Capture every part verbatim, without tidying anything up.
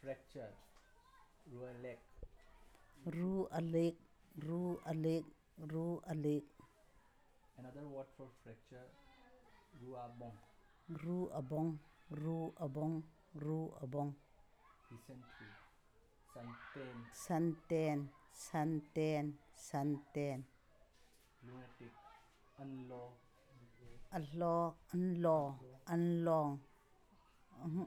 fracture, rua leg. Ru a leg, ru a leg, ru a leg. Another word for fracture, rua bong. Ru a bong, ru a bong, ru a bong. Dysentery, suntan. Suntan, suntan, suntan. Lunatic, unlaw. Unlaw, unlaw, unlaw. Uh-huh.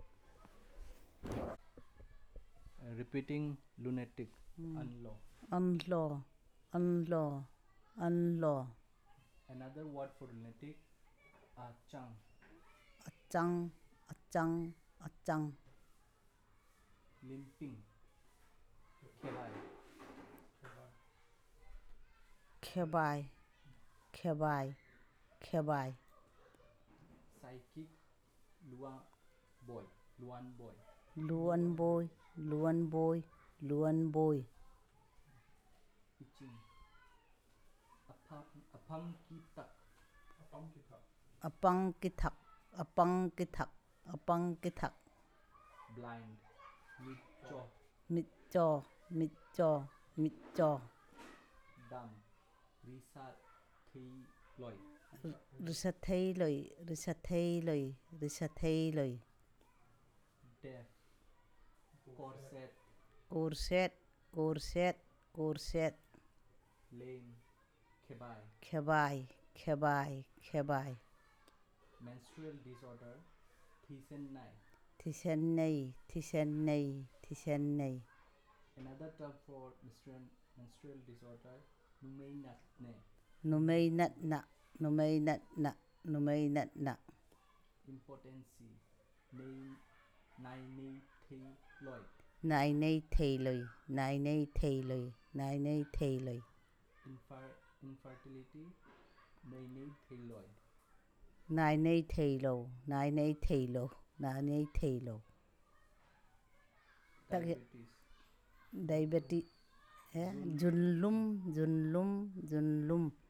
Uh, repeating lunatic, Mm. unlaw. Unlaw, unlaw, unlaw. Another word for lunatic, achang. Achang, achang, achang. Limping, khebai. Khebai, khebai, khebai. Psychic, luan boy, luan boy. Luan boy, luan boy, luan boy. Itching, apam, apam kitak. Apang kitak, apang kitak, apang kitak. Blind, mid jaw. Mid jaw, mid jaw, mid jaw. Dumb, risat thi loy. Risa thei loi, risa thei loi, risa thei loi. Deaf, corset. Corset, corset, corset. Lame, khebai. Khebai, khebai, khebai. Menstrual disorder, thisen nai. Thisen nei, thisen nei, thisen nei. Another term for menstrual, menstrual disorder, numei nat ne. Numei nat na, numei nat na, numei nat na. Impotency, nei, nai nei thi loy. Nai nei thei loi, nai nei thei loi, nai nei thei loi. Infer, infertility, nei nei thi loy. Nai nei thei lầu, nai nei thei lầu, nai nei thei lầu. Diabetes, Diabetes, eh? Junlum, junlum, junlum.